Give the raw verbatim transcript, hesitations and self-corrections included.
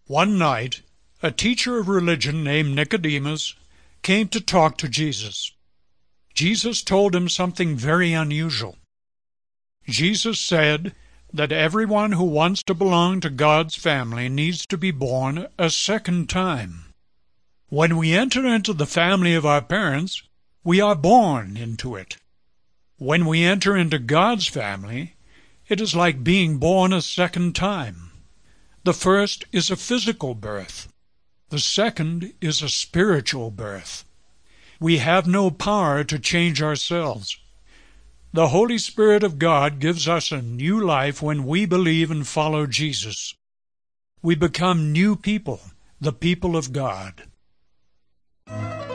One night, a teacher of religion named Nicodemus came to talk to Jesus. Jesus told him something very unusual. Jesus said that everyone who wants to belong to God's family needs to be born a second time. When we enter into the family of our parents, we are born into it. When we enter into God's family, it is like being born a second time. The first is a physical birth. The second is a spiritual birth. We have no power to change ourselves. The Holy Spirit of God gives us a new life when we believe and follow Jesus. We become new people, the people of God.